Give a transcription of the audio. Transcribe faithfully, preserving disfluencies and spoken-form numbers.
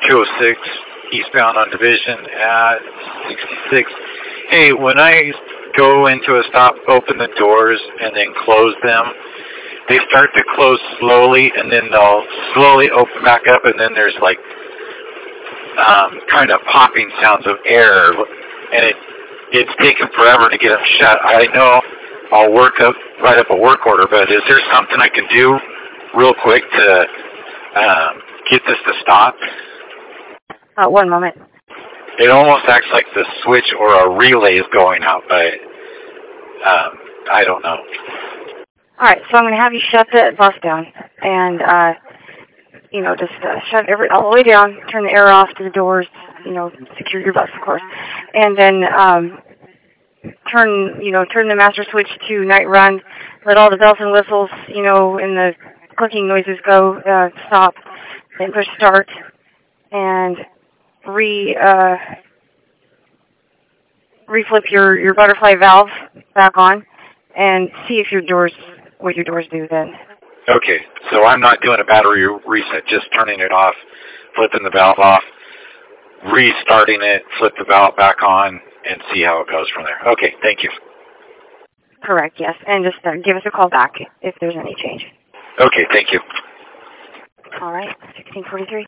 two oh six, eastbound on Division at sixty-six. Hey, when I go into a stop, open the doors, and then close them, they start to close slowly, and then they'll slowly open back up, and then there's like um, kind of popping sounds of air, and it it's taken forever to get them shut. I know I'll work up, write up a work order, but is there something I can do real quick to um, get this to stop? Uh, one moment. It almost acts like the switch or a relay is going out, but um, I don't know. All right, so I'm going to have you shut the bus down, and uh, you know, just uh, shut every all the way down, turn the air off to the doors, you know, secure your bus, of course, and then um, turn, you know, turn the master switch to night run. Let all the bells and whistles, you know, and the clicking noises go, uh, stop, then push start, and re uh, reflip your your butterfly valve back on, and see if your doors what your doors do then. Okay, so I'm not doing a battery reset, just turning it off, flipping the valve off, restarting it, flip the valve back on, and see how it goes from there. Okay, thank you. Correct, yes, and just uh, give us a call back if there's any change. Okay, thank you. All right, sixteen forty-three.